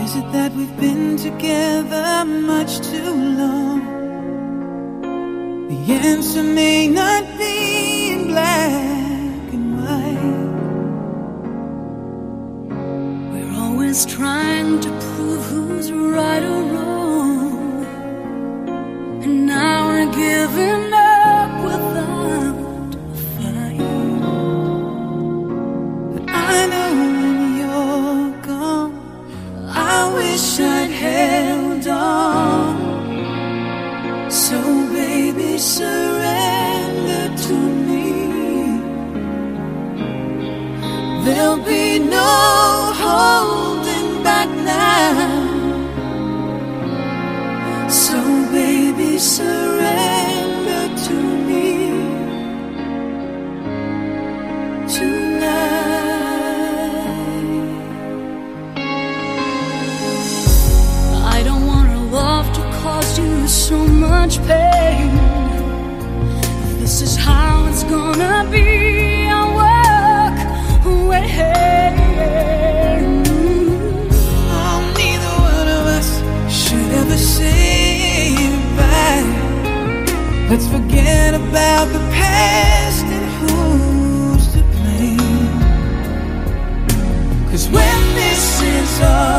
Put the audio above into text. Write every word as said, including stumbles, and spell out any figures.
Is it that we've been together much too long? The answer may not be in black and white. We're always trying to prove who's right or wrong, and now we're giving up without a fight. But I know when you're gone, I wish I'd held on. So baby, surrender to me. There'll be no holding back now. So baby, surrender to me tonight. I don't want our love to cause you so much pain. If this is how it's gonna be, I'll walk away. Oh, neither one of us should ever say goodbye. Let's forget about the past and who's to blame. 'Cause when this is all